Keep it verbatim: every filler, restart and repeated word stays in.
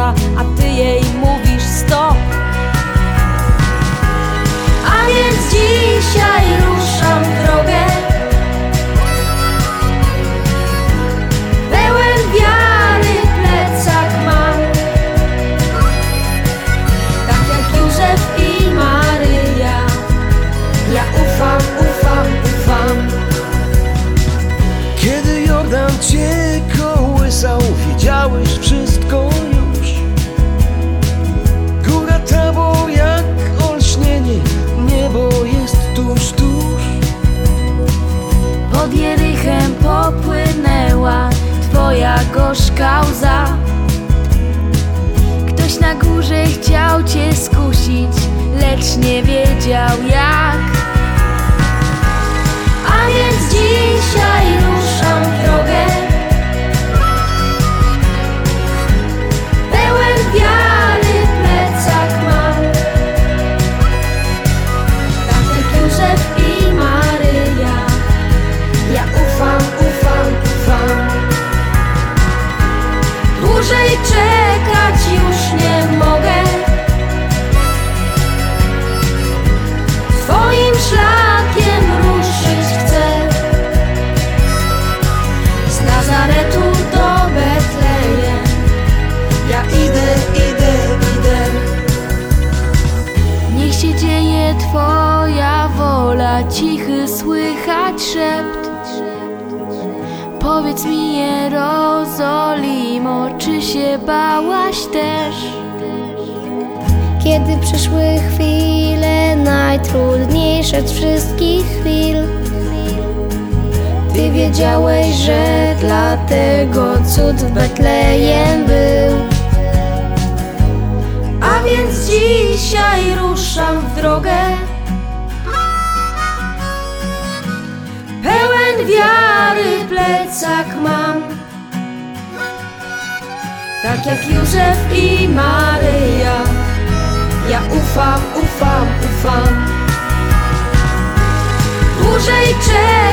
dusza, a ty jej mówisz stop. A więc dzisiaj ruszam w drogę, pełen wiary plecak mam, tak jak Józef i Maryja. Ja ufam, ufam, ufam. Kiedy Jordan cię kołysał, wiedziałeś wszystko już. Góra Tabor jak olśnienie, niebo jest tuż, tuż. Pod Jerychem popłynęła twoja gorzka łza. Ktoś na górze chciał cię skusić, lecz nie wiedział jak. A więc dzisiaj ruszam w drogę, pełen wiary plecak mam, tak jak Józef i Maryja. Ja ufam, ufam, ufam. Dłużej czekać już nie mogę, twoim szlakiem ruszyć chcę. Z Nazaretu do Betlejem, ja idę, idę, idę. Niech się dzieje twoja wola, cichy słychać szept. Powiedz mi, Jerozolimo, czy się bałaś też? Kiedy przyszły chwile najtrudniejsze z wszystkich chwil, ty wiedziałeś, że dlatego cud w Betlejem był. A więc dzisiaj ruszam w drogę, pełen wiary plecak mam, tak jak Józef i Maryja. Ja ufam, ufam, ufam. Dłużej czekać